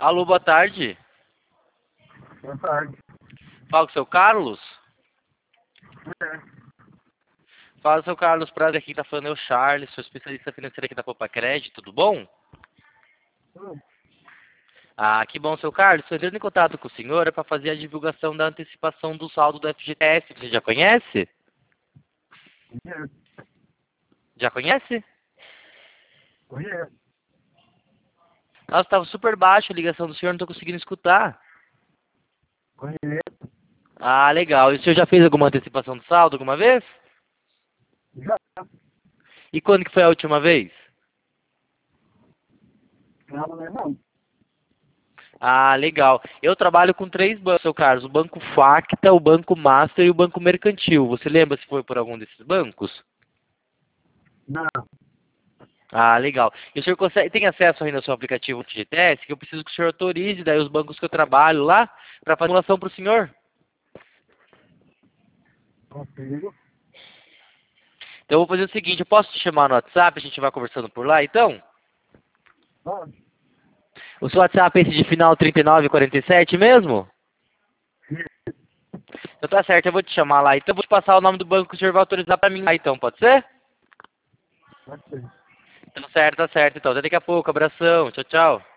Alô, boa tarde. Boa tarde. Fala com o seu Carlos? É. Fala, seu Carlos, prazer, aqui tá falando é o Charles, sou especialista financeiro aqui da Poupa Crédito, tudo bom? Ah, que bom, seu Carlos. Estou entrando em contato com o senhor para fazer a divulgação da antecipação do saldo do FGTS. Você já conhece? Conheço. Já conhece? Conheço. Nossa, estava super baixo a ligação do senhor, não estou conseguindo escutar. Conheço. Ah, legal. E o senhor já fez alguma antecipação do saldo alguma vez? Já. E quando que foi a última vez? Não, não. Ah, legal. Eu trabalho com 3 bancos, seu Carlos. O Banco Facta, o Banco Master e o Banco Mercantil. Você lembra se foi por algum desses bancos? Não. Ah, legal. E o senhor tem acesso ainda ao seu aplicativo FGTS, que eu preciso que o senhor autorize daí os bancos que eu trabalho lá para fazer simulação para o senhor? Consigo. Então eu vou fazer o seguinte, eu posso te chamar no WhatsApp, a gente vai conversando por lá, então? Pode. O seu WhatsApp é esse de final 3947 mesmo? Então tá certo, eu vou te chamar lá. Então eu vou te passar o nome do banco que o senhor vai autorizar para mim lá, então, pode ser? Pode ser. Então certo, tá certo, então. Até daqui a pouco, abração, tchau, tchau.